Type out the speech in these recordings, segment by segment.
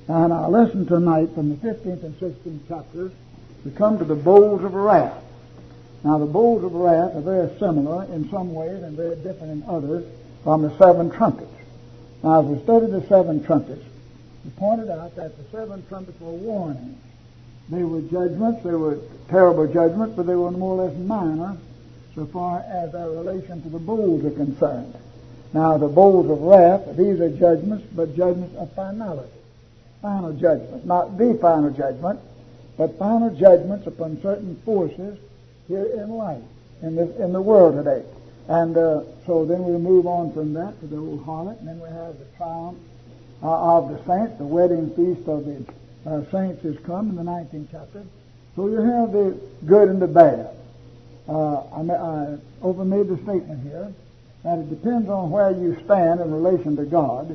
And our lesson tonight from the 15th and 16th chapters, we come to the bowls of wrath. Now, the bowls of wrath are very similar in some ways and very different in others from the seven trumpets. Now, as we studied the seven trumpets, we pointed out that the seven trumpets were warnings. They were judgments, they were terrible judgments, but they were more or less minor so far as their relation to the bowls are concerned. Now, the bowls of wrath, these are judgments, but judgments of finality. Final judgment, not the final judgment, but final judgments upon certain forces here in life, in the world today. And so then we'll move on from that to the old harlot, and then we have the triumph of the saints. The wedding feast of the saints has come in the 19th chapter. So you have the good and the bad. I over made the statement here that it depends on where you stand in relation to God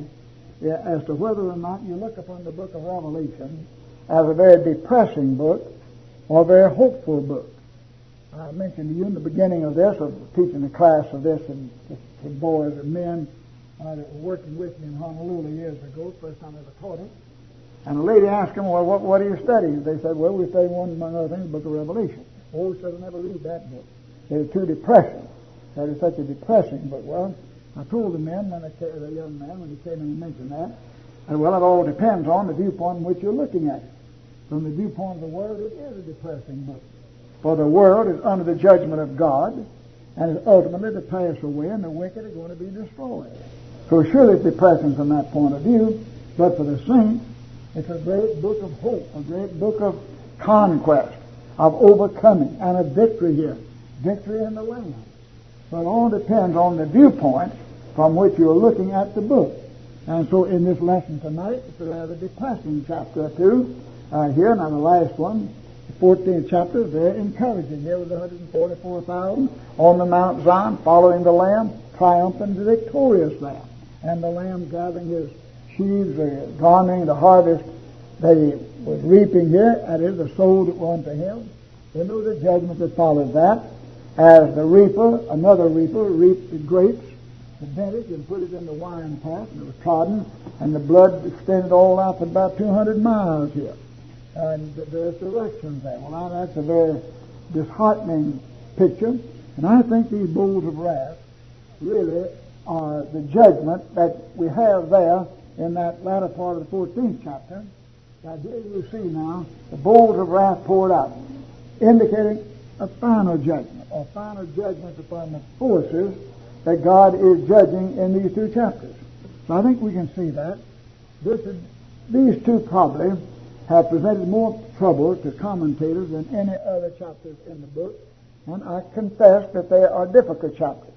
as to whether or not you look upon the book of Revelation as a very depressing book or a very hopeful book. I mentioned to you in the beginning of this, of teaching a class of this and to boys and men that were working with me in Honolulu years ago, first time I ever taught it. And a lady asked them, well, what are you studying? They said, well, we're studying one, among other things, the book of Revelation. Oh, he said, I'll never read that book. It's too depressing. That is such a depressing book. Well, I told the men, the young man, when he came in and mentioned that, and well, it all depends on the viewpoint in which you're looking at it. From the viewpoint of the world, it is a depressing book. For the world is under the judgment of God, and is ultimately to pass away, and the wicked are going to be destroyed. So surely it's depressing from that point of view, but for the saints, it's a great book of hope, a great book of conquest, of overcoming, and of victory here. Victory in the Lamb. So it all depends on the viewpoint from which you're looking at the book. And so in this lesson tonight, it's a rather depressing chapter or two here. Now the last one, the 14th chapter, is very encouraging here with 144,000 on the Mount Zion, following the Lamb, triumphant, the victorious Lamb. And the Lamb gathering his sheaves, garnering the harvest that he was reaping here, that is, the soul that were unto him. Then there was a judgment that followed that, as the reaper, another reaper, reaped the grapes, the vintage, and put it in the wine press, and it was trodden, and the blood extended all out for about 200 miles here. And there's directions there. Well, now that's a very disheartening picture, and I think these bowls of wrath really are the judgment that we have there in that latter part of the 14th chapter. Now here you see now the bowls of wrath poured out, indicating a final judgment, or final judgment upon the forces that God is judging in these two chapters. So I think we can see that. These two probably have presented more trouble to commentators than any other chapters in the book, and I confess that they are difficult chapters.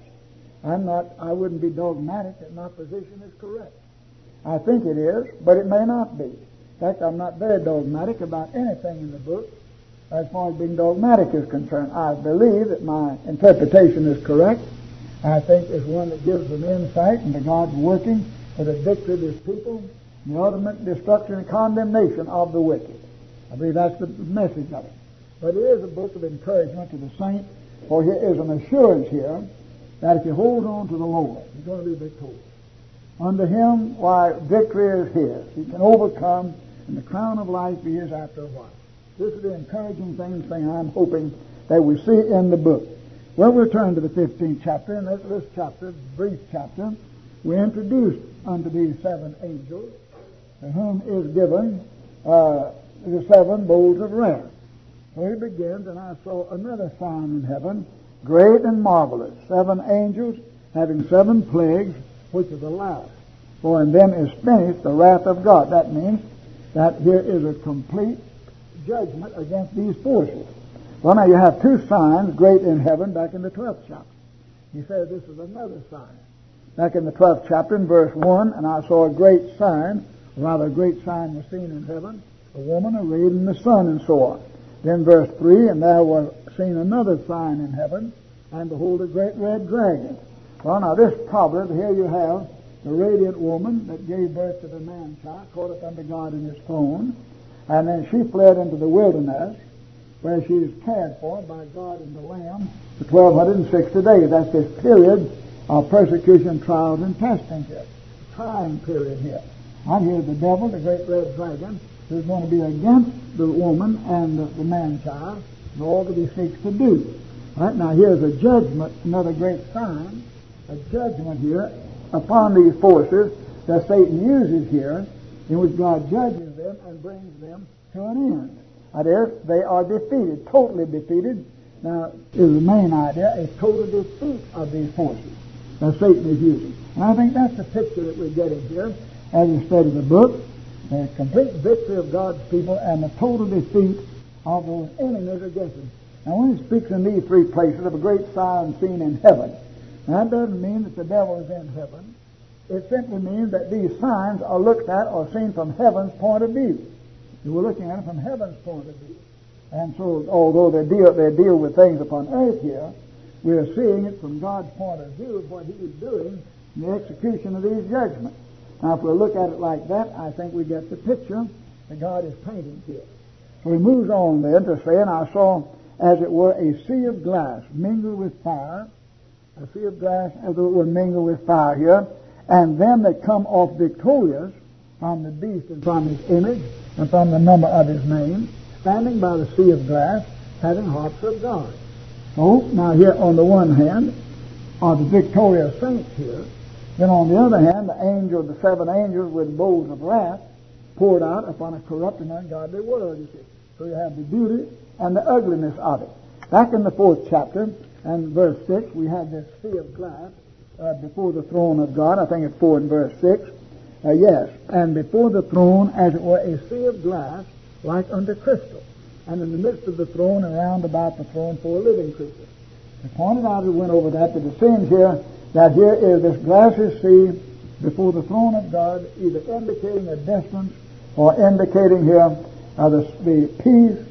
I wouldn't be dogmatic that my position is correct. I think it is, but it may not be. In fact, I'm not very dogmatic about anything in the book as far as being dogmatic is concerned. I believe that my interpretation is correct. I think it's one that gives them insight into God's working for the victory of His people and the ultimate destruction and condemnation of the wicked. I believe that's the message of it. But it is a book of encouragement to the saint, for here is an assurance here that if you hold on to the Lord, you're going to be victorious. Unto Him, why, victory is His. He can overcome, and the crown of life be His after a while. This is the encouraging thing I'm hoping that we see in the book. Well, we'll turn to the 15th chapter, and this chapter, brief chapter, we're introduced unto these seven angels, to whom is given the seven bowls of wrath. So he begins, and I saw another sign in heaven, great and marvelous, seven angels having seven plagues, which are the last. For in them is finished the wrath of God. That means that here is a complete judgment against these forces. Well, now you have two signs, great in heaven, back in the 12th chapter. He said this is another sign. Back in the 12th chapter, in verse 1, and I saw a great sign, rather a great sign was seen in heaven, a woman arrayed in the sun, and so on. Then verse 3, and there was seen another sign in heaven, and behold, a great red dragon. Well, now this problem, here you have the radiant woman that gave birth to the man-child, caught up unto God in His throne, and then she fled into the wilderness, where she is cared for by God and the Lamb for 1,260 days. That's this period of persecution, trials, and testing here. Trying period here. Out here, the devil, the great red dragon, who's going to be against the woman and the man-child, and all that he seeks to do. Right now, here's a judgment, another great sign, a judgment here upon these forces that Satan uses here, in which God judges them and brings them to an end. Now, there, they are defeated, totally defeated. Now, is the main idea, a total defeat of these forces that Satan is using. And I think that's the picture that we're getting here as we study the book, the complete victory of God's people and the total defeat of those enemies against them. Now, when he speaks in these three places of a great sign seen in heaven, that doesn't mean that the devil is in heaven. It simply means that these signs are looked at or seen from heaven's point of view. We're looking at it from heaven's point of view. And so, although they deal with things upon earth here, we're seeing it from God's point of view of what he is doing in the execution of these judgments. Now, if we look at it like that, I think we get the picture that God is painting here. So he moves on then to say, and I saw, as it were, a sea of glass mingled with fire, a sea of glass as it were mingled with fire here, and them that come off victorious from the beast and from his image and from the number of his name, standing by the sea of glass, having harps of God. So, now here on the one hand are the victorious saints here. Then on the other hand, the seven angels with bowls of wrath poured out upon a corrupt and ungodly world, you see. So you have the beauty and the ugliness of it. Back in the 4th chapter and verse 6, we have this sea of glass before the throne of God. I think it's 4 and verse 6. Yes, and before the throne, as it were, a sea of glass like unto crystal. And in the midst of the throne and round about the throne 4 living creatures. I pointed out, we went over that, but it seems here that here is this glassy sea before the throne of God, either indicating a distance or indicating here the peace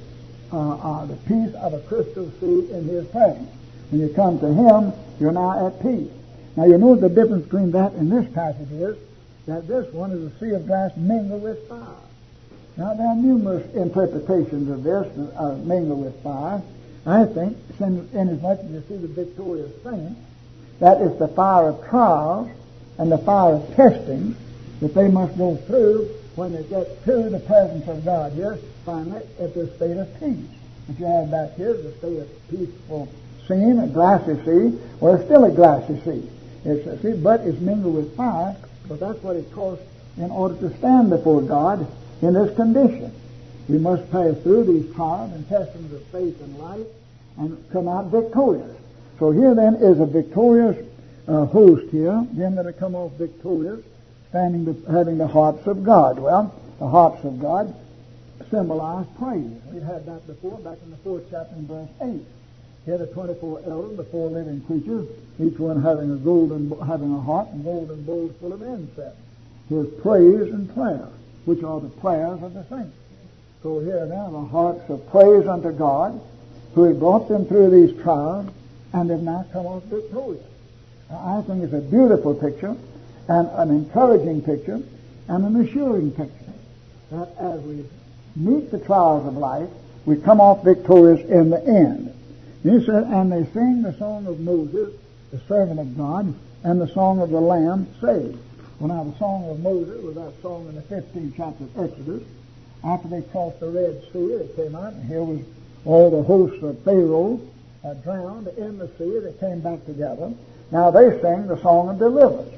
of a crystal sea in his presence. When you come to him, you're now at peace. Now you know the difference between that and this passage is that this one is a sea of glass mingled with fire. Now there are numerous interpretations of this, mingled with fire. I think, inasmuch as you see the victorious saints, that is the fire of trials and the fire of testing that they must go through when they get to the presence of God here, finally at the state of peace. If you have back here the state of peaceful scene, a glassy sea, well, it's still a glassy sea. It's a sea, but it's mingled with fire, but that's what it costs in order to stand before God in this condition. We must pass through these trials and testings of faith and life and come out victorious. So here then is a victorious host here, them that have come off victorious, having the harps of God. Well, the harps of God symbolize praise. We've had that before, back in the 4th chapter in verse 8. Here the 24 elders, the 4 living creatures, each one having a harp and golden bowls full of incense. Here's praise and prayer, which are the prayers of the saints. So here now the harps of praise unto God, who had brought them through these trials, and they've now come off victorious. I think it's a beautiful picture, and an encouraging picture, and an assuring picture, that as we meet the trials of life, we come off victorious in the end. And he said, and they sing the song of Moses, the servant of God, and the song of the Lamb, saying. Well, now, the song of Moses was that song in the 15th chapter of Exodus. After they crossed the Red Sea, they came out, and here was all the hosts of Pharaoh drowned in the sea. They came back together. Now, they sang the song of deliverance.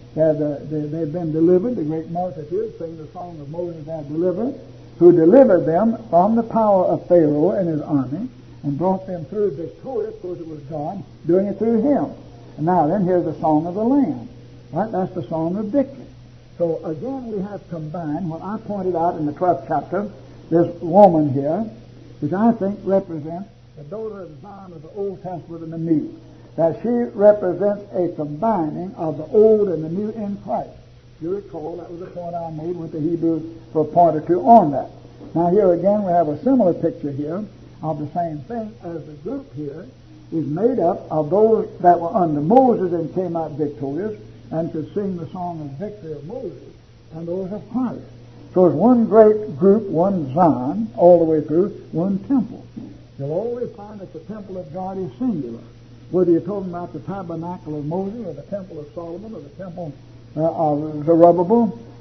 They've been delivered. The great multitude sang the song of Moses, our deliverer, who delivered them from the power of Pharaoh and his army and brought them through victorious, because it was God doing it through him. And now then, here's the song of the Lamb. Right? That's the song of victory. So again, we have combined what I pointed out in the 12th chapter, this woman here, which I think represents the daughter of Zion of the Old Testament and the New. That she represents a combining of the old and the new in Christ. You recall, that was the point I made with the Hebrews for a point or two on that. Now here again, we have a similar picture here of the same thing, as the group here is made up of those that were under Moses and came out victorious and could sing the song of victory of Moses, and those of Christ. So it's one great group, one Zion, all the way through, one temple. You'll always find that the temple of God is singular. Whether you're talking about the tabernacle of Moses or the temple of Solomon or the temple of Zerubbabel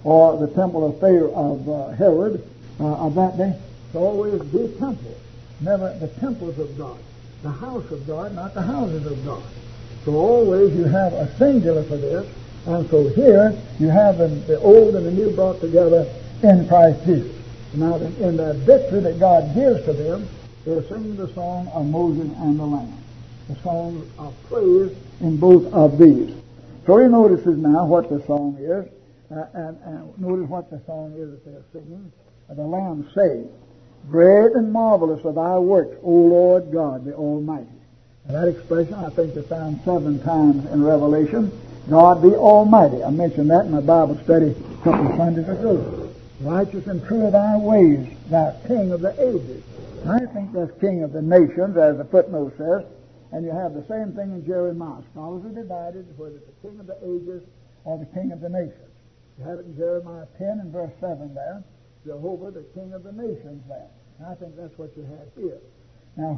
or the temple of Pharaoh, of Herod of that day. It's always the temple, never the temples of God, the house of God, not the houses of God. So always you have a singular for this, and so here you have the old and the new brought together in Christ Jesus. Now, in the victory that God gives to them, they're singing the song of Moses and the Lamb, the song of praise in both of these. So he notices now what the song is, and notice what the song is that they're singing. The Lamb saying, "Great and marvelous are thy works, O Lord God, the Almighty." And that expression, I think, is found 7 times in Revelation. God the Almighty. I mentioned that in my Bible study a couple of Sundays ago. Righteous and true are thy ways, thou King of the ages. I think that's King of the nations, as the footnote says. And you have the same thing in Jeremiah. Scholars are divided whether it's the King of the ages or the King of the nations. You have it in Jeremiah 10 and verse 7 there. Jehovah, the King of the nations there. And I think that's what you have here. Now,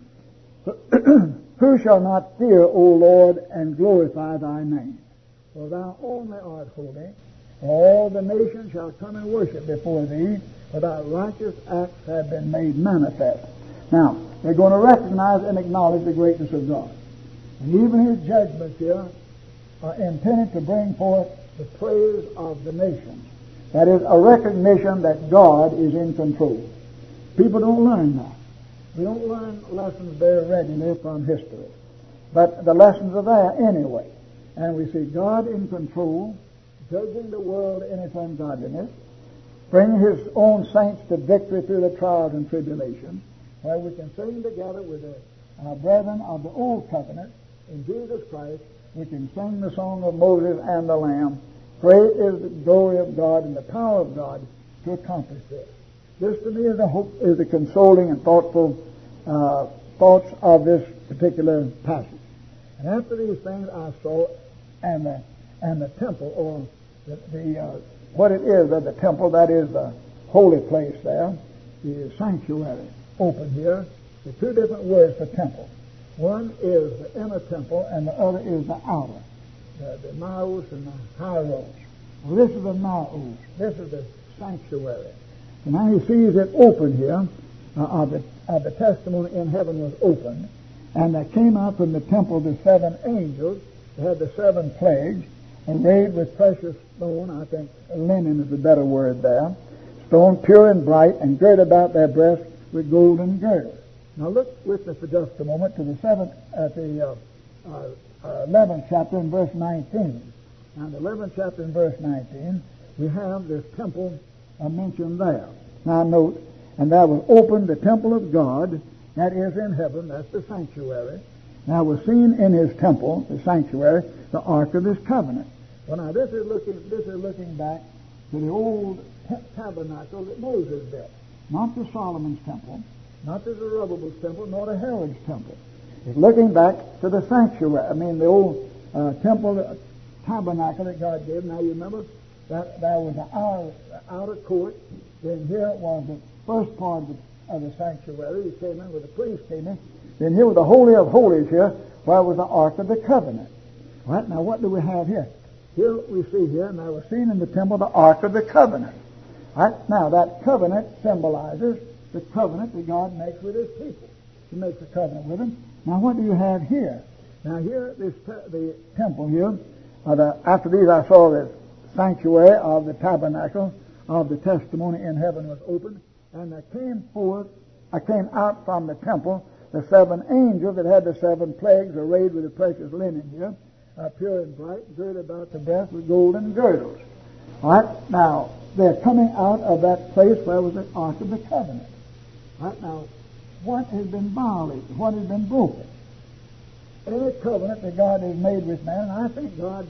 who shall not fear, O Lord, and glorify thy name? For thou only art holy. All the nations shall come and worship before thee, for thy righteous acts have been made manifest. Now, they're going to recognize and acknowledge the greatness of God. And even his judgments here are intended to bring forth the praise of the nations. That is, a recognition that God is in control. People don't learn that. We don't learn lessons there readily from history. But the lessons are there anyway. And we see God in control, judging the world in its ungodliness, bringing his own saints to victory through the trials and tribulations, where we can sing together with our brethren of the old covenant in Jesus Christ. We can sing the song of Moses and the Lamb. Great is the glory of God and the power of God to accomplish this. This to me is the hope, is the consoling and thoughtful thoughts of this particular passage. And after these things I saw, and the temple, or what it is of the temple, that is the holy place there, the sanctuary, open here. The 2 different words for temple. One is the inner temple, and the other is the outer, the naos and the hieros. Well, this is the naos. This is the sanctuary. And now he sees it open here. Of the testimony in heaven was opened, and there came out from the temple the 7 angels. They had the 7 plagues, arrayed with precious stone. I think linen is a better word there. Stone pure and bright, and girt about their breasts with golden girdles. Now look with me for just a moment to the 11th chapter in verse 19. Now in the 11th chapter in verse 19, we have this temple mentioned there. Now note, and there was opened the temple of God, that is in heaven, that's the sanctuary. Now was seen in his temple, the sanctuary, the ark of his covenant. Well, now this is looking back to the old tabernacle that Moses built, not to Solomon's temple, not to Zerubbabel's temple, nor to Herod's temple. It's looking back to the sanctuary. the old temple tabernacle that God gave. Now you remember that there was the outer court. Then here was the first part of the sanctuary. You came in, where the priest came in. Then here was the Holy of Holies here, where was the Ark of the Covenant. Right, now what do we have here? Here we see here, and I was seen in the temple the Ark of the Covenant. Right, now that covenant symbolizes the covenant that God makes with his people. He makes a covenant with them. Now what do you have here? Now here, the temple here, after these I saw the sanctuary of the tabernacle of the testimony in heaven was opened, and there came out from the temple the 7 angels that had the 7 plagues, arrayed with the precious linen here, pure and bright, girded about the breast with golden girdles. All right, now they're coming out of that place where was the Ark of the Covenant. All right, now what has been violated? What has been broken? Any covenant that God has made with man, and I think God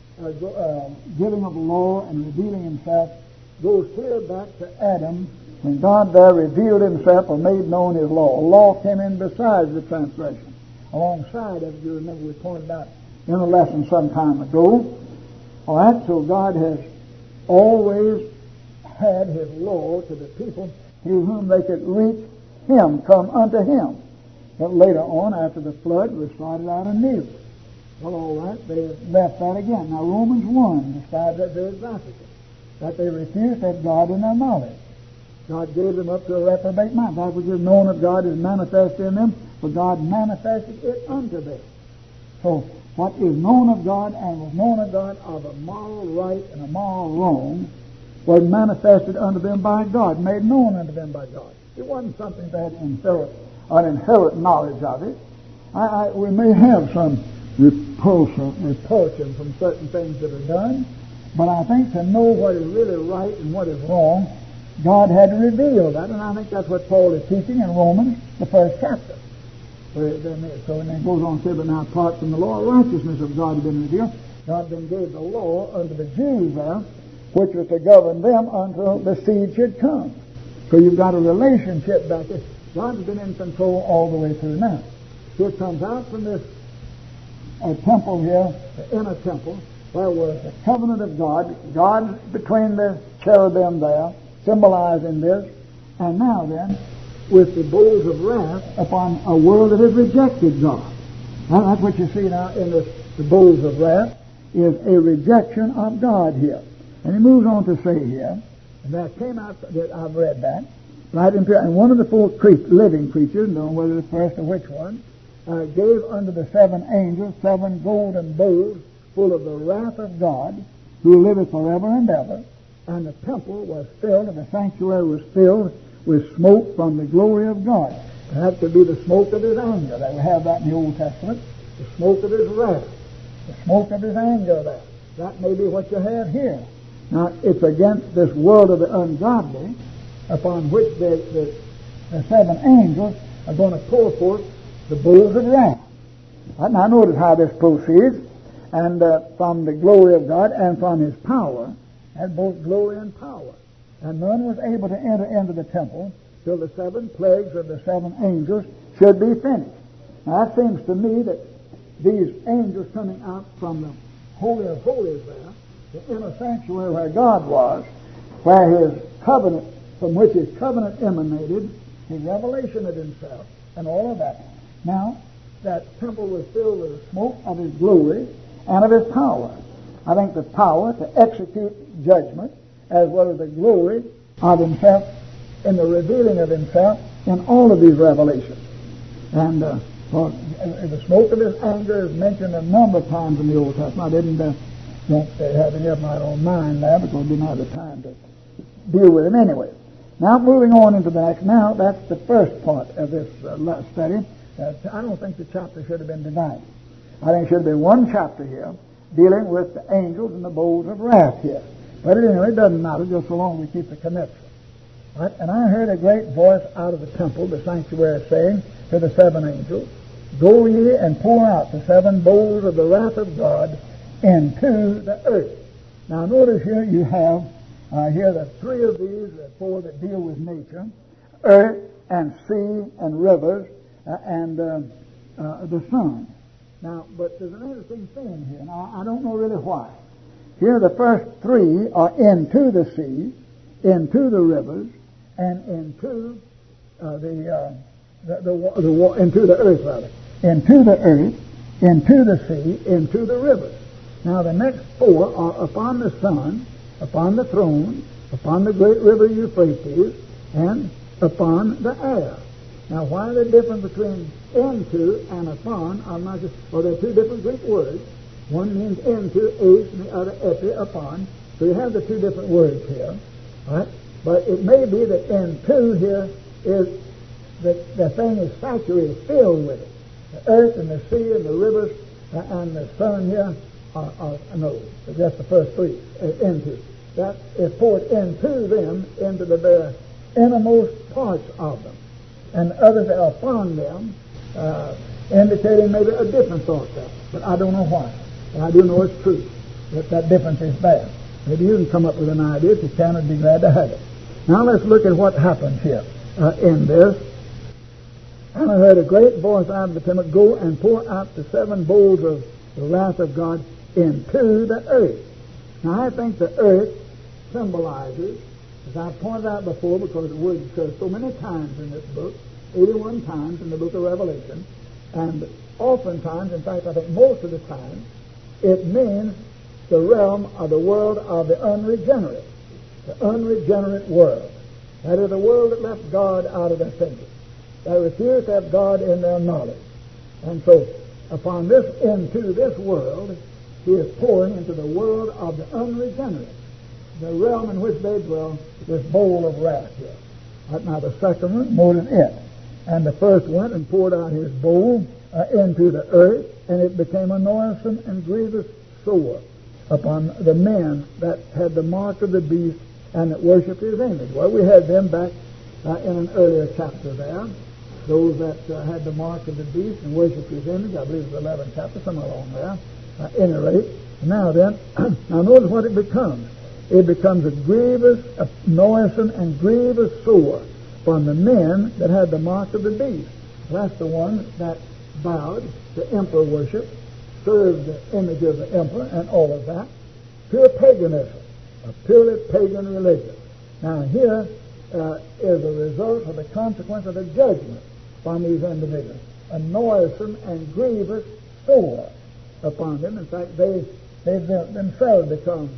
giving of the law and revealing himself goes clear back to Adam, when God there revealed himself or made known his law. A law came in besides the transgression, alongside of it. You remember we pointed out in a lesson some time ago. All right, so God has always had his law to the people through whom they could reach him, come unto him. But later on, after the flood, we started out anew. Well, all right, they left that again. Now, Romans 1 describes that very graphically. that they refused that God in their knowledge. God gave them up to a reprobate mind. That which is known of God is manifest in them, for God manifested it unto them. So what is known of God and was known of God of a moral right and a moral wrong was manifested unto them by God, made known unto them by God. It wasn't something they had an inherent knowledge of it. We may have some repulsion from certain things that are done, but I think to know what is really right and what is wrong, God had to reveal that, and I think that's what Paul is teaching in Romans, the 1st chapter. So and then goes on to say, but now apart from the law, righteousness of God had been revealed. God then gave the law unto the Jews there, which was to govern them until the seed should come. So you've got a relationship back there. God's been in control all the way through now. So it comes out from this temple here, the inner temple, where was the covenant of God, God between the cherubim there, symbolizing this, and now then, with the bowls of wrath upon a world that has rejected God. Now, that's what you see now in the bowls of wrath, is a rejection of God here. And he moves on to say here, and that came out, I've read that, right in here, and one of the 4 living creatures, don't know whether the first or which one, gave unto the 7 angels 7 golden bowls full of the wrath of God, who liveth forever and ever. And the temple was filled, and the sanctuary was filled with smoke from the glory of God. And that could be the smoke of his anger. They have that in the Old Testament. The smoke of his wrath. The smoke of his anger there. That may be what you have here. Now, it's against this world of the ungodly, upon which the 7 angels are going to pour forth the bowls of wrath. Now, notice how this proceeds. And from the glory of God and from his power, had both glory and power. And none was able to enter into the temple till the 7 plagues of the 7 angels should be finished. Now, that seems to me that these angels coming out from the Holy of Holies there, the inner sanctuary where God was, where his covenant, from which his covenant emanated, his revelation of himself, and all of that. Now, that temple was filled with the smoke of his glory and of his power. I think the power to execute judgment, as well as the glory of himself in the revealing of himself in all of these revelations. And the smoke of his anger is mentioned a number of times in the Old Testament. I didn't want to have any of my own mind there because we didn't have the time to deal with them anyway. Now, moving on into the next. Now, that's the first part of this study. I don't think the chapter should have been divided. I think it should have been one chapter here dealing with the angels and the bowls of wrath here. But anyway, it doesn't matter just so long as we keep the connection. Right? And I heard a great voice out of the temple, the sanctuary, saying to the 7 angels, Go ye and pour out the 7 bowls of the wrath of God into the earth. Now notice here you have here the 3 of these, the 4 that deal with nature, earth and sea and rivers and the sun. Now, but there's an interesting thing here. Now, I don't know really why. Here the first 3 are into the sea, into the rivers, and into into the earth, rather. Into the earth, into the sea, into the rivers. Now, the next 4 are upon the sun, upon the throne, upon the great river Euphrates, and upon the air. Now, why the difference between into and upon? I'm not just, well, they're 2 different Greek words. One means into, eis, and the other epi, upon. So you have the 2 different words here. Right? But it may be that into here is that the thing is saturated, filled with it. The earth and the sea and the rivers and the sun here are no, that's the first 3, into. That is poured into them, into the very innermost parts of them. And others are upon them, indicating maybe a different thought there. But I don't know why. But I do know it's true, that difference is there. Maybe you can come up with an idea. If you can, I'd be glad to have it. Now let's look at what happens here in this. And I heard a great voice out of the temple, Go and pour out the 7 bowls of the wrath of God into the earth. Now I think the earth symbolizes, as I pointed out before, because the word occurs so many times in this book, 81 times in the book of Revelation, and oftentimes, in fact, I think most of the time, it means the realm of the world of the unregenerate. the unregenerate world. That is the world that left God out of their thinking. They refused to have God in their knowledge. And so, upon this, into this world, he is pouring into the world of the unregenerate, the realm in which they dwell, this bowl of wrath here. Now the second one, molded it. And the first went and poured out his bowl into the earth, and it became a noisome and grievous sore upon the men that had the mark of the beast and that worshipped his image. Well, we had them back in an earlier chapter there. Those that had the mark of the beast and worshipped his image, I believe it's the 11th chapter, somewhere along there. At any rate, now then, now notice what it becomes. It becomes a grievous, a noisome and grievous sore from the men that had the mark of the beast. That's the one that bowed to emperor worship, served the image of the emperor and all of that. Pure paganism, a purely pagan religion. Now here is a result of the consequence of the judgment upon these individuals. A noisome and grievous sore upon them. In fact, they've themselves become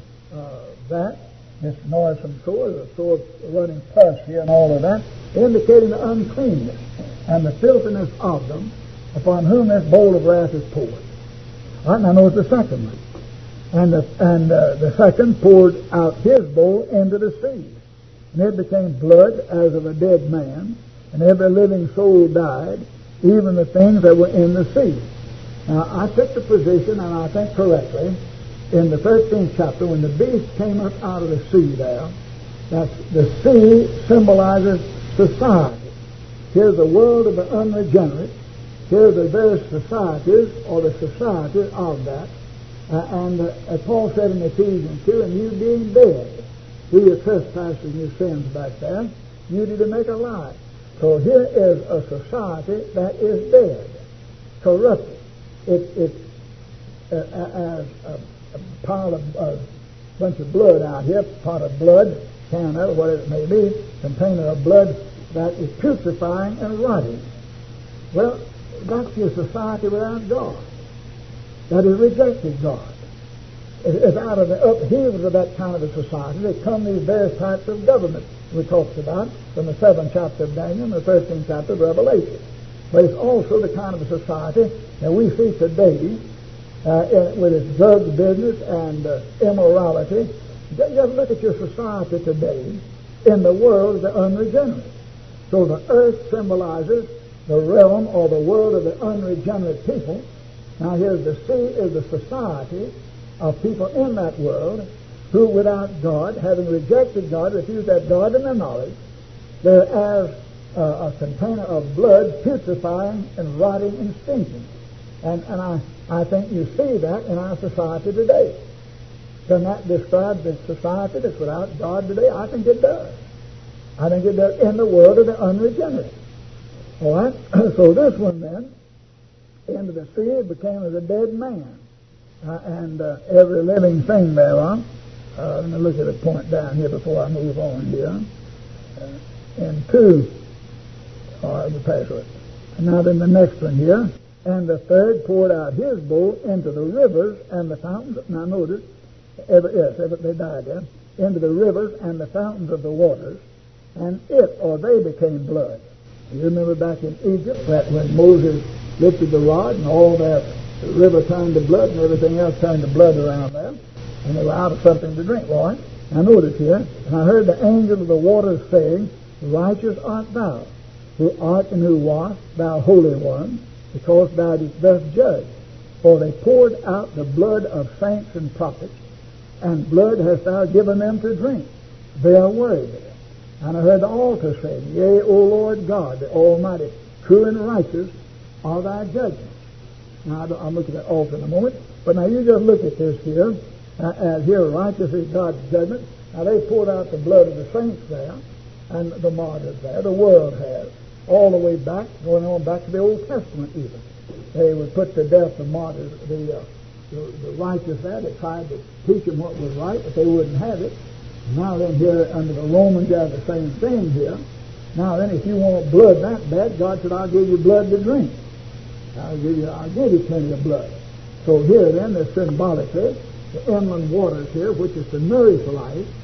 this noisome sore, the sore running pus here and all of that, indicating the uncleanness and the filthiness of them upon whom this bowl of wrath is poured. All right, now notice the second one. And the second poured out his bowl into the sea. And it became blood as of a dead man, and every living soul died, even the things that were in the sea. Now, I took the position, and I think correctly, in the 13th chapter, when the beast came up out of the sea there, that the sea symbolizes society. Here's the world of the unregenerate. Here's the various societies, or the society of that. As Paul said in Ephesians 2, and you being dead through your trespasses and your sins back there, you did make alive. So here is a society that is dead, corrupted. It's as a pile of a bunch of blood out here, pot of blood, can of whatever it may be, container of blood that is putrefying and rotting. Well, that's your society without God. That has rejected God. It's out of the upheavals of that kind of a society that come these various types of government we talked about from the 7th chapter of Daniel and the 13th chapter of Revelation. But it's also the kind of a society that we see today with its drug business and immorality. Just look at your society today in the world of the unregenerate. So the earth symbolizes the realm or the world of the unregenerate people. Now here's the sea is the society of people in that world who without God, having rejected God, refused to have God in their knowledge, they're as a container of blood putrefying and rotting and stinking. And I think you see that in our society today. Can that describe the society that's without God today? I think it does. I think it does in the world of the unregenerate. All right? So this one then, into the sea, became as a dead man. And every living thing thereon. Let me look at a point down here before I move on here. And 2. All right, we'll pass it. And now then the next one here. And the third poured out his bowl into the rivers and the fountains. Now notice, they died there. Into the rivers and the fountains of the waters. And they became blood. You remember back in Egypt that when Moses lifted the rod and all that river turned to blood and everything else turned to blood around there, and they were out of something to drink. All right? Now notice here, and I heard the angel of the waters saying, righteous art thou, who art and who wast, thou holy one, because thou didst thus judge. For they poured out the blood of saints and prophets, and blood hast thou given them to drink. They are worthy. And I heard the altar saying, yea, O Lord God, the Almighty, true and righteous are thy judgments. Now, I'll look at that altar in a moment. But now you just look at this here. As here, righteous is God's judgment. Now, they poured out the blood of the saints there, and the martyrs there. The world has. All the way back, going on back to the Old Testament even. They would put to death the martyrs, the righteous there. They tried to teach them what was right, but they wouldn't have it. Now then, here under the Romans, you have the same thing here. Now then, if you want blood that bad, God said, I'll give you blood to drink. I'll give you plenty of blood. So here then, there's symbolically the inland waters here, which is to nourish life,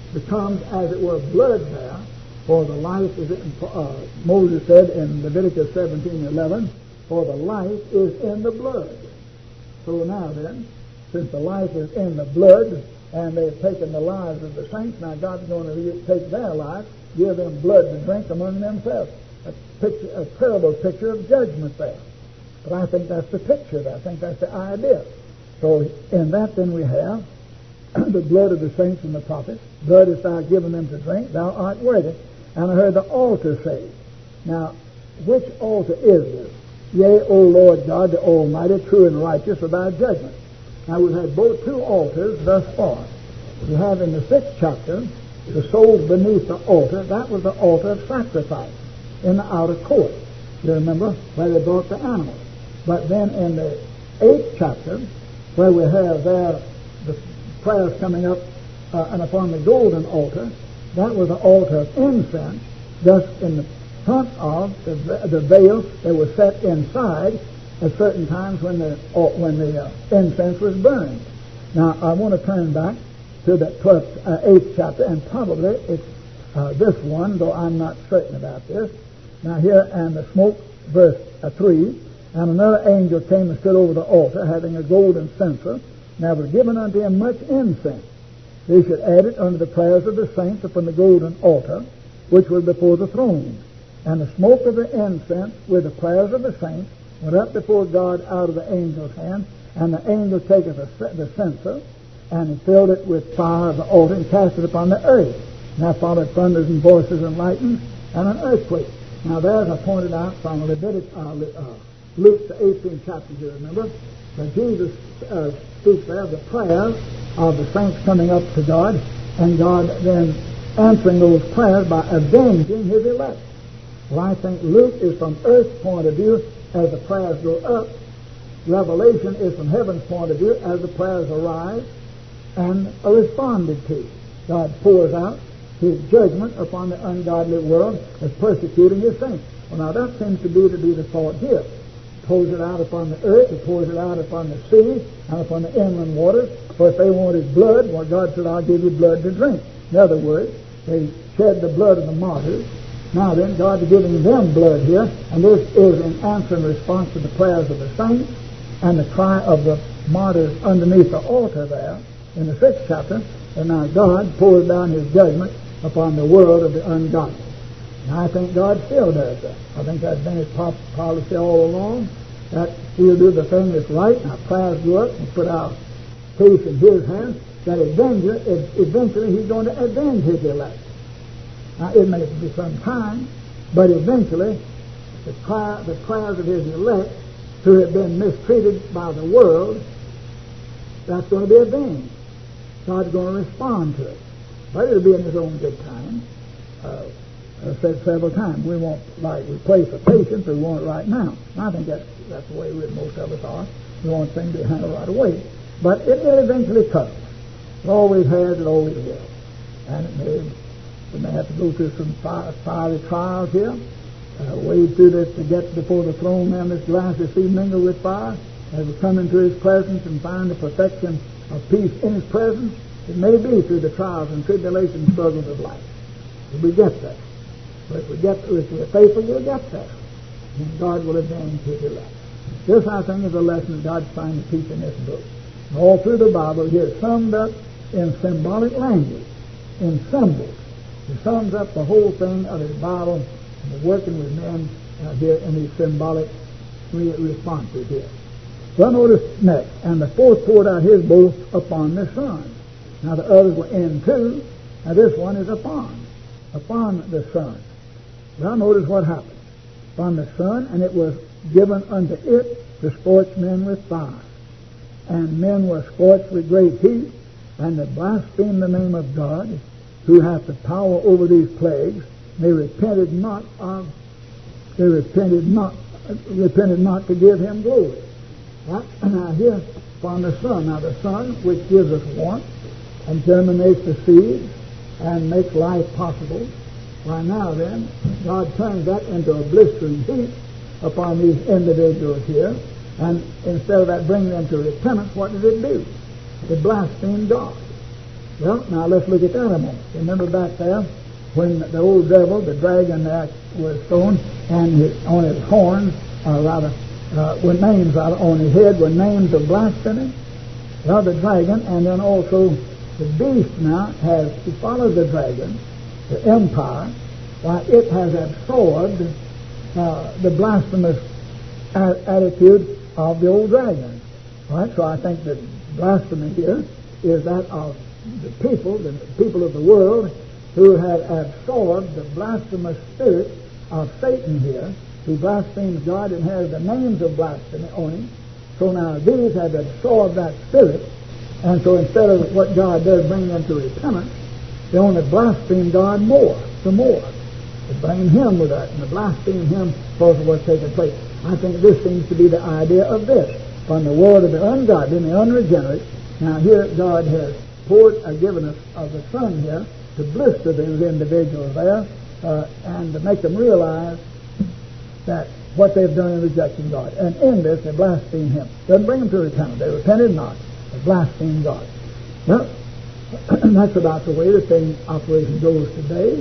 becomes, as it were, blood there, for the life is in, Moses said in Leviticus 17:11, for the life is in the blood. So now then, since the life is in the blood, and they've taken the lives of the saints, now God's going to take their life, give them blood to drink among themselves. A terrible picture of judgment there. But I think that's the picture there. I think that's the idea. So in that then we have the blood of the saints and the prophets. Blood is thou given them to drink, thou art worthy. And I heard the altar say. Now, which altar is this? Yea, O Lord God, the Almighty, true and righteous are thy judgments. Now we've had both two altars thus far. We have in the 6th chapter the souls beneath the altar. That was the altar of sacrifice in the outer court. You remember where they brought the animals. But then in the 8th chapter, where we have there the prayers coming up and upon the golden altar, that was the altar of incense. Thus in the front of the veil that was set inside at certain times when the incense was burned. Now I want to turn back to the 8th chapter, and probably it's this one, though I'm not certain about this. Now here, and the smoke, verse 3, and another angel came and stood over the altar, having a golden censer, and there was given unto him much incense. They should add it unto the prayers of the saints upon the golden altar, which was before the throne. And the smoke of the incense with the prayers of the saints went up before God out of the angel's hand, and the angel taketh the censer, and he filled it with fire of the altar, and cast it upon the earth. And there followed thunders and voices and lightnings, and an earthquake. Now there's, I pointed out from Luke, the 18th chapter, you remember, that Jesus speaks there of the prayers of the saints coming up to God, and God then answering those prayers by avenging his elect. Well, I think Luke is from earth's point of view as the prayers go up. Revelation is from heaven's point of view as the prayers arise and are responded to. God pours out his judgment upon the ungodly world as persecuting his saints. Well, now that seems to be the thought here. He pours it out upon the earth, he pours it out upon the sea, and upon the inland waters. For if they wanted blood, well, God said, I'll give you blood to drink. In other words, they shed the blood of the martyrs. Now then, God is giving them blood here, and this is in answer and response to the prayers of the saints and the cry of the martyrs underneath the altar there in the 6th chapter. And now God pours down his judgment upon the world of the ungodly. And I think God still does that. I think that's been his policy all along, that he'll do the thing that's right, and our prayers go up, and put our case in his hands, that eventually he's going to avenge his elect. Now, it may be some time, but eventually the prayers of his elect who have been mistreated by the world, that's going to be avenged. God's going to respond to it. But it'll be in his own good time. I've said several times, we won't play for patience, we want it right now. And I think that's the way most of us are. We want things to handle right away. But it will eventually come. It always has, it always will. And we may have to go through some fiery trials here, wade through this to get before the throne, and this glass is mingled with fire. As we come into his presence and find the perfection of peace in his presence, it may be through the trials and tribulations and struggles of life. If we get there. But if we're faithful, we'll get there. And God will avenge his elect. This, I think, is a lesson that God's trying to teach in this book. And all through the Bible, here it's summed up in symbolic language, in symbols. It sums up the whole thing of his Bible and working with men here in these symbolic responses here. Well, notice next, and the fourth poured out his bowl upon the sun. Now the others were in too. Now this one is upon the sun. Well, notice what happened. Upon the sun, and it was given unto it to scorch men with fire. And men were scorched with great heat, and they blasphemed the name of God, who hath the power over these plagues. They repented not to give him glory. Right? Now here, upon the sun. Now the sun, which gives us warmth and germinates the seeds and makes life possible. Why now then, God turns that into a blistering heat upon these individuals here, and instead of that bringing them to repentance, what did it do? It blasphemed God. Well, now let's look at that a moment. Remember back there when the old devil, the dragon, was thrown, and on his horns, with names on his head, were names of blasphemy. Well, the dragon, and then also the beast now to follow the dragon, the empire. Why, it has absorbed the blasphemous attitude of the old dragon. Right? So I think that blasphemy here is that of the people of the world who have absorbed the blasphemous spirit of Satan here, who blasphemes God and has the names of blasphemy on him. So now these have absorbed that spirit, and so instead of what God does bring them to repentance, they only blaspheme God some more. They blame Him with that, and they blaspheme Him because of what's taking place. I think this seems to be the idea of this. From the world of the ungodly and the unregenerate, now here God has given us of the Son here to blister those individuals there and to make them realize that what they've done in rejecting God. And in this, they blaspheme Him. Doesn't bring them to repentance. They repented not. They blaspheme God. Well, that's about the way the thing operation goes today.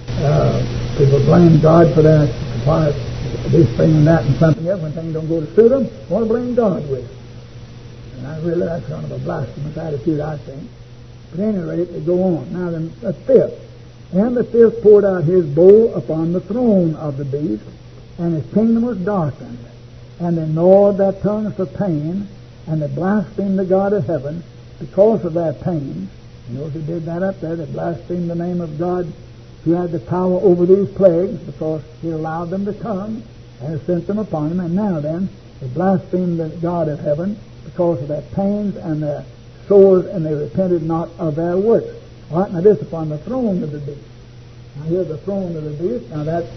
People blame God for that, why this thing and that and something else. When things don't go to suit them, want to blame God with it. And that's kind of a blasphemous attitude, I think. But at any rate, they go on. Now then, the fifth. And the fifth poured out his bowl upon the throne of the beast, and his kingdom was darkened. And they gnawed their tongues for pain, and they blasphemed the God of heaven because of their pain. You know, he did that up there. They blasphemed the name of God who had the power over these plagues because He allowed them to come and sent them upon them. And now then, they blasphemed the God of heaven because of their pains and their sores, and they repented not of their works. All right, now this upon the throne of the beast. Now here's the throne of the beast. Now that's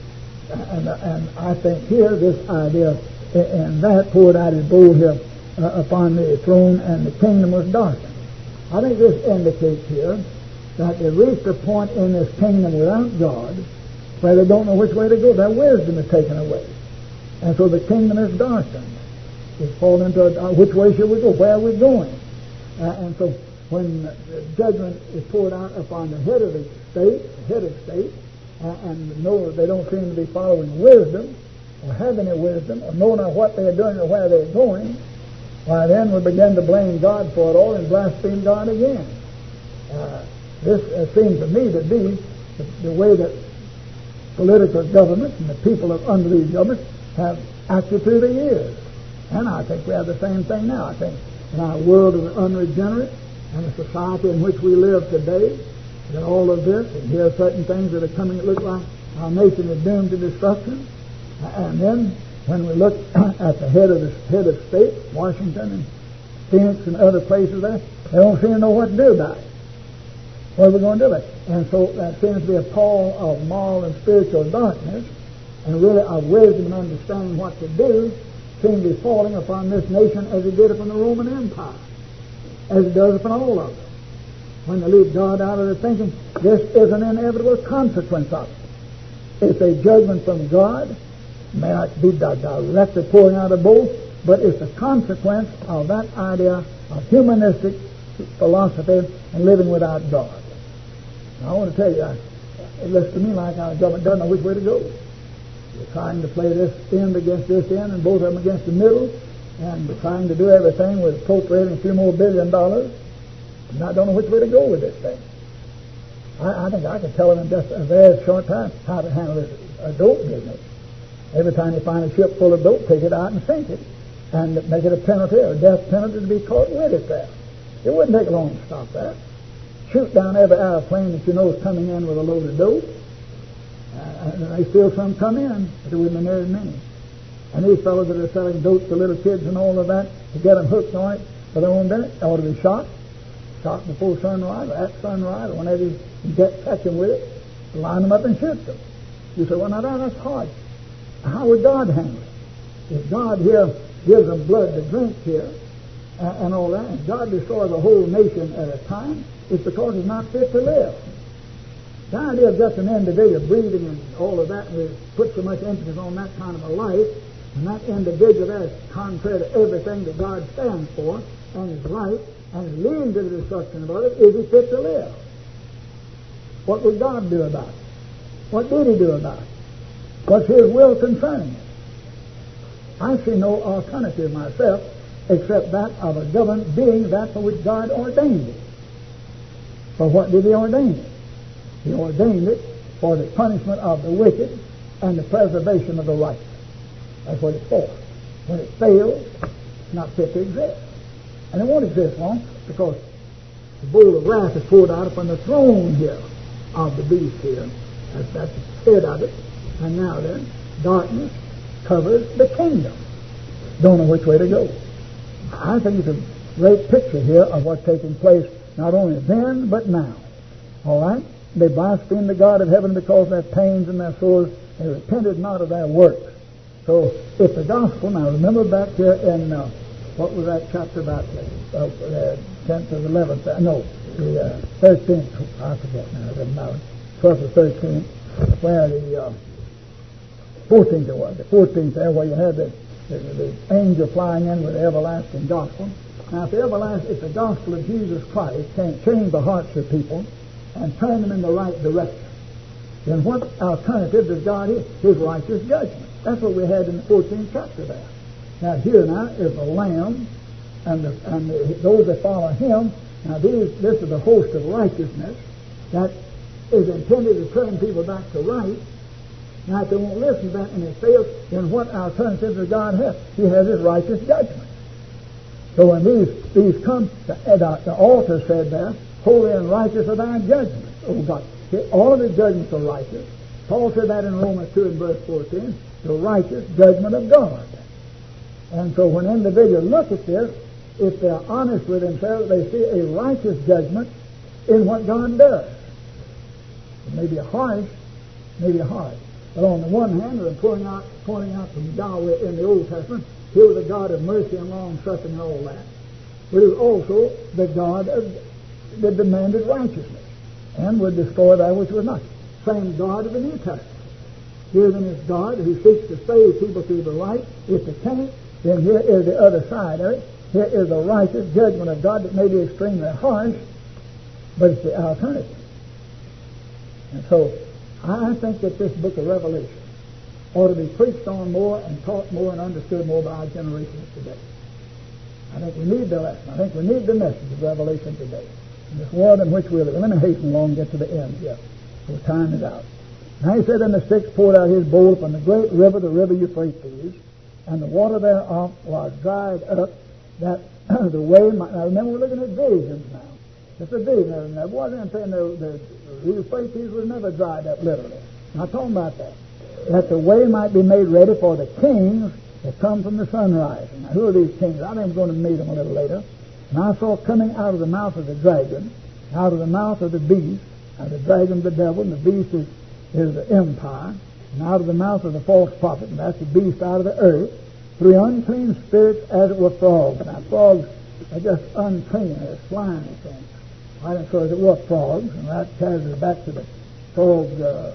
and I think here this idea, and that poured out his bowl here upon the throne, and the kingdom was darkened. I think this indicates here that they reached a point in this kingdom without God where they don't know which way to go. Their wisdom is taken away. And so the kingdom is darkened. It's fallen into which way should we go? Where are we going? And so when judgment is poured out upon the head of the state, and know that they don't seem to be following wisdom or have any wisdom or know not what they're doing or where they're going, why then we begin to blame God for it all and blaspheme God again. This seems to me to be the way that political governments and the people under these governments have acted through the years. And I think we have the same thing now. I think in our world of the unregenerate and the society in which we live today, that all of this, and here are certain things that are coming that look like our nation is doomed to destruction. And then when we look at the head of state, Washington and Phoenix and other places there, they don't seem to know what to do about it. What are we going to do about it? And so that seems to be a pall of moral and spiritual darkness, and really of wisdom and understanding what to do seems to be falling upon this nation as it did upon the Roman Empire, as it does upon all of them. When they leave God out of their thinking, this is an inevitable consequence of it. It's a judgment from God. It may not be directly pouring out a bowl, but it's a consequence of that idea of humanistic philosophy and living without God. Now, I want to tell you, it looks to me like our government doesn't know which way to go. They're trying to play this end against this end, and both of them against the middle, and they're trying to do everything with appropriating $2 more billion. And I don't know which way to go with this thing. I think I can tell them in just a very short time how to handle this dope business. Every time you find a ship full of dope, take it out and sink it, and make it a penalty, or a death penalty to be caught with it there. It wouldn't take long to stop that. Shoot down every airplane that you know is coming in with a load of dope. And they still some come in, but there wouldn't be very many. And these fellows that are selling dope to little kids and all of that, to get them hooked on it for their own benefit, they ought to be shot before sunrise, or at sunrise, or whenever you catch them with it, line them up and shoot them. You say, well, now that's hard. How would God handle it? If God here gives them blood to drink here, and all that, and God destroys a whole nation at a time, it's because it's not fit to live. The idea of just an individual breathing and all of that, and we put so much emphasis on that kind of a life, and that individual there is contrary to everything that God stands for and is right, and leading to the destruction of others, is he fit to live? What would God do about it? What did he do about it? What's his will concerning it? I see no alternative myself except that of a government being that for which God ordained it. For what did he ordain it? He ordained it for the punishment of the wicked and the preservation of the righteous. That's what it's for. When it fails, it's not fit to exist. And it won't exist long because the bowl of wrath is poured out upon the throne here of the beast here. That's the head of it. And now then, darkness covers the kingdom. Don't know which way to go. I think it's a great picture here of what's taking place not only then, but now. All right? They blasphemed the God of heaven because of their pains and their sores. They repented not of their works. So, if the gospel, now remember back here in, what was that chapter about? 10th or 11th? No, the 13th. I forget now. It doesn't matter. 12th or 13th. Where the 14th it was. The 14th there where you had the angel flying in with the everlasting gospel. Now, if the gospel of Jesus Christ can't change the hearts of people and turn them in the right direction, then what alternative does God have? His righteous judgment. That's what we had in the 14th chapter there. Now, here now is the Lamb and those that follow him. Now, this is the host of righteousness that is intended to turn people back to right. Now, if they won't listen to that and it fails, then what alternative does God have? He has his righteous judgment. So when these come, the altar said there, holy and righteous are thy judgments, O God. All of his judgments are righteous. Paul said that in Romans 2 and verse 14, the righteous judgment of God. And so when individuals look at this, if they're honest with themselves, they see a righteous judgment in what God does. It may be harsh, maybe hard. But on the one hand, they're pointing out from Yahweh in the Old Testament, he was a God of mercy and long-suffering and all that. But he was also the God that demanded righteousness and would destroy that which was not. Same God of the New Testament. Here then is God who seeks to save people through the light. If they can't, then here is the other side of it. Here is the righteous judgment of God that may be extremely harsh, but it's the alternative. And so, I think that this book of Revelation ought to be preached on more and taught more and understood more by our generations today. I think we need the lesson. I think we need the message of Revelation today. In this world in which we live. Let me hasten along and get to the end here. So time is out. Now he said, and the sixth poured out his bowl upon the great river, the river Euphrates, and the water thereof was dried up, that the way might... Now remember, we're looking at visions now. It's a vision. There wasn't saying the Euphrates was never dried up literally. Not talking about that. That the way might be made ready for the kings that come from the sunrise. Now who are these kings? I think I'm going to meet them a little later. And I saw coming out of the mouth of the dragon, out of the mouth of the beast, and the dragon the devil, and the beast is the empire, and out of the mouth of the false prophet, and that's the beast out of the earth, 3 unclean spirits as it were frogs. Now frogs are just unclean, they're slimy things. Right, and so as it were frogs, and that carries us back to the frog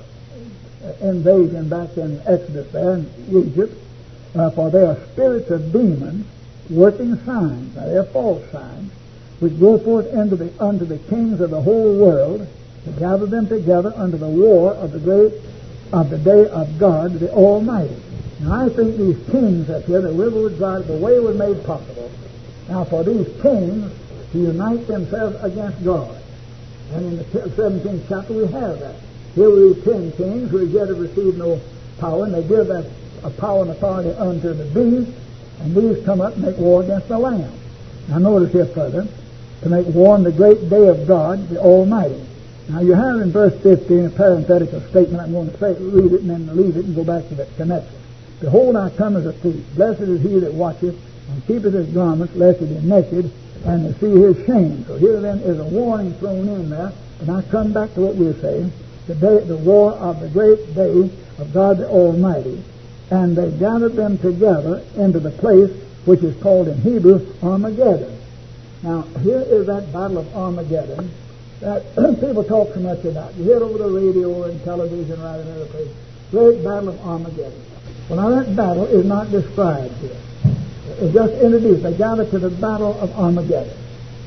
invasion back in Exodus there in Egypt, for they are spirits of demons working signs. Now they're false signs, which go forth unto the kings of the whole world to gather them together unto the war of the day of God, the Almighty. Now I think these kings up here, the river was dried, the way was made possible. Now for these kings to unite themselves against God. And in the 17th chapter we have that. Here we read 10 kings who as yet have received no power, and they give that power and authority unto the beast, and these come up and make war against the Lamb. Now notice here further, to make war on the great day of God, the Almighty. Now you have in verse 15 a parenthetical statement. I'm going to read it and then leave it and go back to the connection. Behold, I come as a thief. Blessed is he that watcheth and keepeth his garments, lest he be naked, and to see his shame. So here then is a warning thrown in there. And I come back to what we were saying, the war of the great day of God the Almighty. And they gathered them together into the place which is called in Hebrew Armageddon. Now, here is that battle of Armageddon that people talk so much about. You hear it over the radio and television right in other places. Great battle of Armageddon. Well, now that battle is not described here. It's just introduced. They gathered to the battle of Armageddon.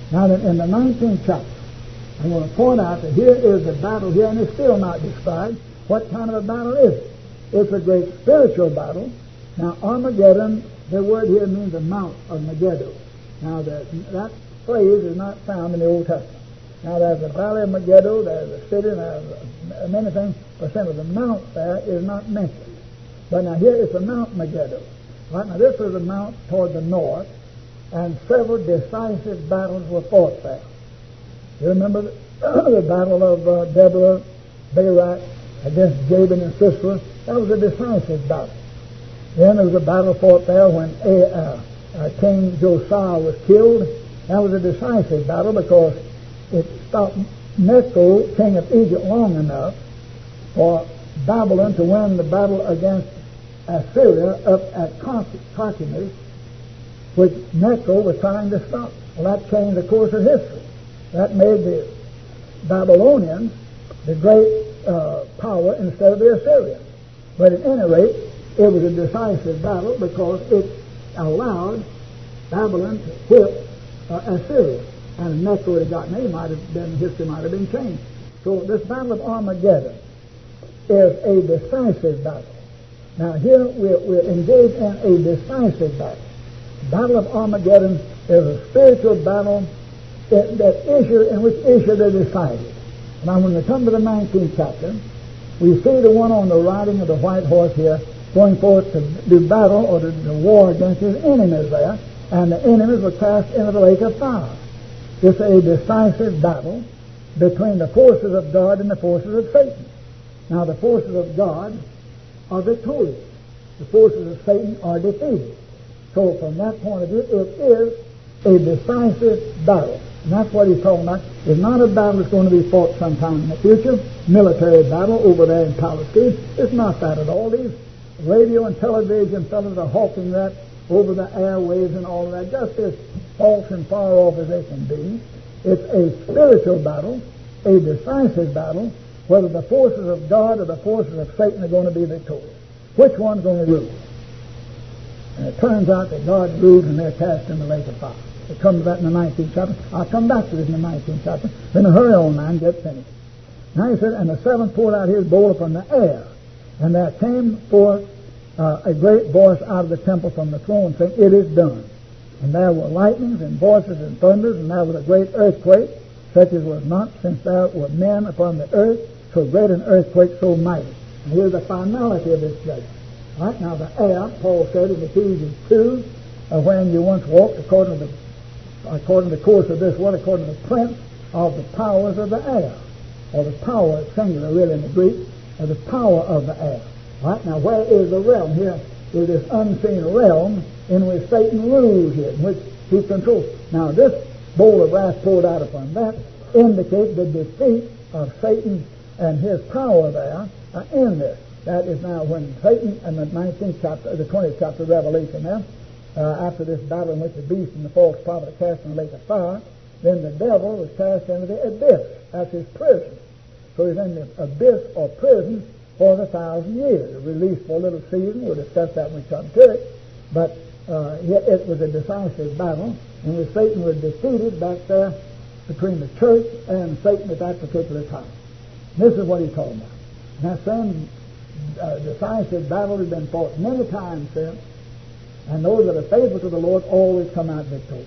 Now then, in the 19th chapter, I'm going to point out that here is a battle here, and it's still not described. What kind of a battle is it? It's a great spiritual battle. Now, Armageddon, the word here means the Mount of Megiddo. Now, that phrase is not found in the Old Testament. Now, there's the Valley of Megiddo, there's a city, there's many things. Percent of the mount there is not mentioned. But now here is the Mount Megiddo. Right, now this is a mount toward the north, and several decisive battles were fought there. You remember the battle of Deborah, Barak, against Jabin and Sisera? That was a decisive battle. Then there was a battle fought there when King Josiah was killed. That was a decisive battle because it stopped Necho, king of Egypt, long enough for Babylon to win the battle against Assyria up at Carchemish, which Necho was trying to stop. Well, that changed the course of history. That made the Babylonians the great power instead of the Assyrians. But at any rate, it was a decisive battle because it allowed Babylon to whip Assyria. And if Necho had gotten it, history might have been changed. So this battle of Armageddon is a decisive battle. Now here we're engaged in a decisive battle. The Battle of Armageddon is a spiritual battle in which issues are decided. Now when we come to the 19th chapter, we see the one on the riding of the white horse here going forth to do battle or to war against his enemies there, and the enemies were cast into the lake of fire. It's a decisive battle between the forces of God and the forces of Satan. Now the forces of God are victorious. The forces of Satan are defeated. So from that point of view, it is a decisive battle. And that's what he's talking about. It's not a battle that's going to be fought sometime in the future, military battle over there in Palestine. It's not that at all. These radio and television fellows are hawking that over the airwaves and all of that, just as false and far off as they can be. It's a spiritual battle, a decisive battle, whether the forces of God or the forces of Satan are going to be victorious. Which one's going to rule? And it turns out that God rules and they're cast in the lake of fire. It comes to that in the 19th chapter. I'll come back to this in the 19th chapter. Then hurry on now and get finished. Now he said, and the seventh poured out his bowl upon the air, and there came forth a great voice out of the temple from the throne, saying, It is done. And there were lightnings and voices and thunders, and there was a great earthquake, such as was not since there were men upon the earth, so great an earthquake, so mighty. And here's the finality of this judgment. Right now, the air, Paul said in Ephesians 2, when you once walked according to the course of this world, according to the prince of the powers of the air, or the power, singular really in the Greek, or the power of the air. Right now, where is the realm? Here is this unseen realm in which Satan rules here, in which he controls. Now, this bowl of wrath poured out upon that indicates the defeat of Satan and his power there in this. That is now when Satan, in the 19th chapter, the 20th chapter of Revelation there, after this battle in which the beast and the false prophet are cast in the lake of fire, then the devil was cast into the abyss. That's his prison. So he's in the abyss or prison for 1,000 years. Released for a little season. We'll discuss that when we come to it. But it was a decisive battle in which Satan was defeated back there between the church and Satan at that particular time. This is what he's talking about. And that same decisive battle has been fought many times since, and those that are faithful to the Lord always come out victorious.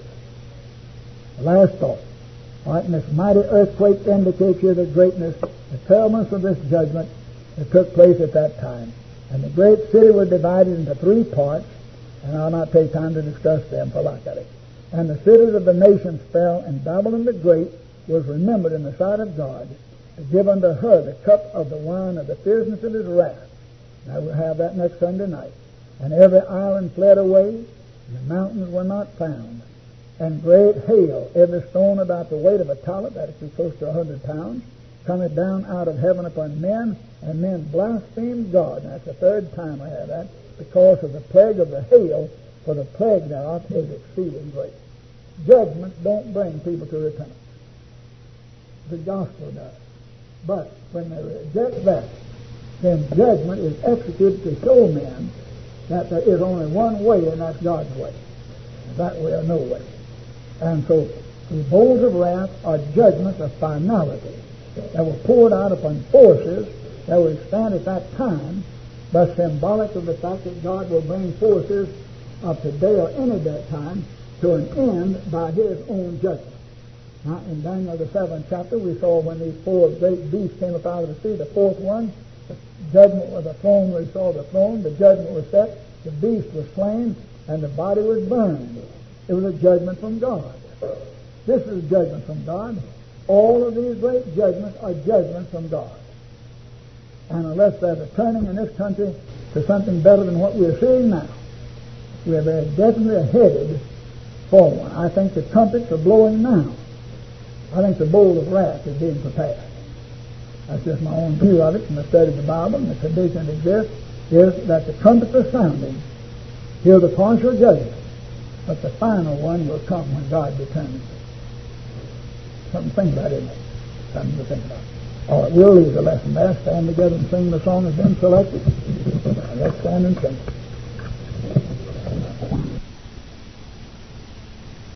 The last thought. All right, and this mighty earthquake indicates here the greatness, the terribleness of this judgment that took place at that time. And the great city was divided into 3 parts, and I'll not take time to discuss them for lack of it. And the cities of the nations fell, and Babylon the Great was remembered in the sight of God, to give unto her the cup of the wine of the fierceness of his wrath. Now we'll have that next Sunday night. And every island fled away, and the mountains were not found. And great hail, every stone about the weight of a talent, that is close to 100 pounds, cometh down out of heaven upon men, and men blasphemed God. Now that's the 3rd time I have that, because of the plague of the hail, for the plague thereof is exceeding great. Judgment don't bring people to repentance. The gospel does. But when they reject that, then judgment is executed to show men that there is only one way, and that's God's way. That way or no way. And so The bowls of wrath are judgments of finality that were poured out upon forces that will expand at that time, thus symbolic of the fact that God will bring forces of today or any day time to an end by His own judgment. Now, in Daniel the 7th chapter, we saw when these four great beasts came up out of the sea, the fourth one, the judgment was the throne, we saw the throne, the judgment was set, the beast was slain, and the body was burned. It was a judgment from God. This is judgment from God. All of these great judgments are judgments from God. And unless there's a turning in this country to something better than what we're seeing now, we are very definitely headed for one. I think the trumpets are blowing now. I think the bowl of wrath is being prepared. That's just my own view of it from the study of the Bible, and the condition that exists is that the trumpets are sounding. Hear the partial judgment, but the final one will come when God determines it. Something to think about, isn't it? Something to think about. All right, we'll leave the lesson there. Stand together and sing the song that's been selected. Let's stand and sing.